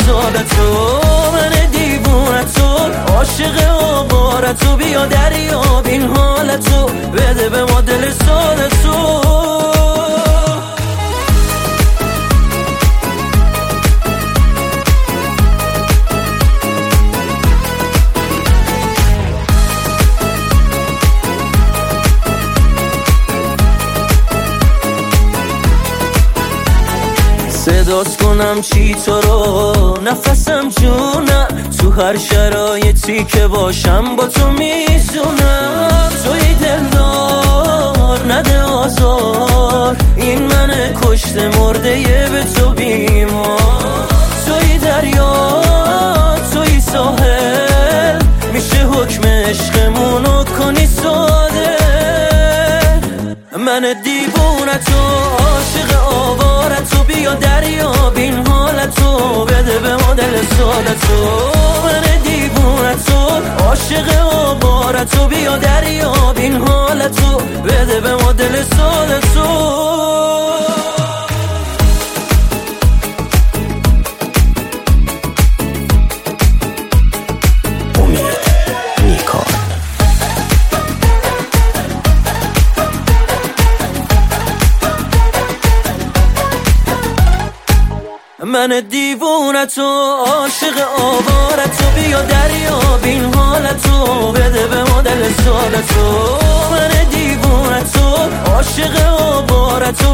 سادتو، من دیوونتو، عاشق آوارتو، بیا دریاب این حالتو، بده به ما دل سادتو. صدات کنم چی تو رو، نفسم جونم، تو هر شرایطی که باشم با تو میزونم. توی دلدار نده آزار، این من کشته مرده به تو بیمار. توی دریا توی ساحل، میشه حکم عشقمونو کنی ساده. من دیوونتو، عاشق آوارتو، بیا دریاب این حالتو، بده به ما دل سادتو. من دیوونتو، عاشق آوارتو، بیا دریاب این حالتو، بده به ما دل سادتو. من دیوونتو، عاشق آوارتو، بیا دریاب این حالتو، بده به ما دل سادتو. من دیوونتو، عاشق آوارتو،